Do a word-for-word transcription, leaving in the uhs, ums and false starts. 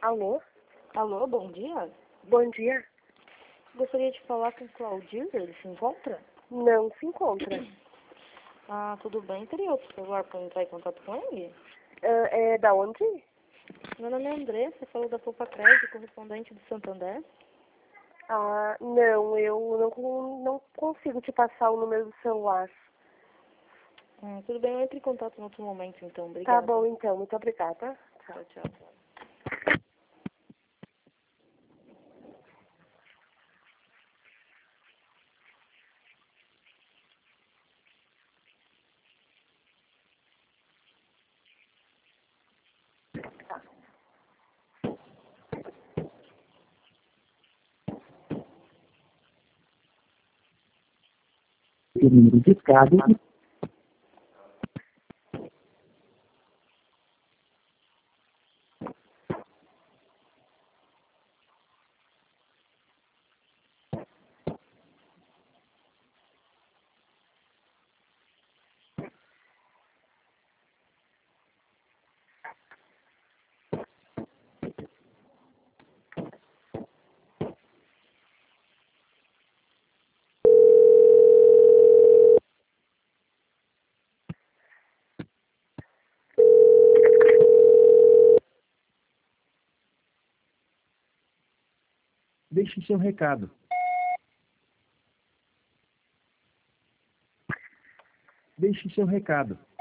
Alô? Alô, bom dia. Bom dia. Gostaria de falar com o Claudir, ele se encontra? Não se encontra. Ah, tudo bem. Teria outro celular para entrar em contato com ele? Ah, é da onde? Meu nome é Andressa, falou da Poupa Crédito, correspondente do Santander. Ah, não, eu não, con- não consigo te passar o número do celular. Hum, tudo bem, eu entro em contato em outro momento, então. Tá Obrigada. bom, então. Muito obrigada. Tchau, tchau. Número discado. Deixe seu recado. Deixe seu recado.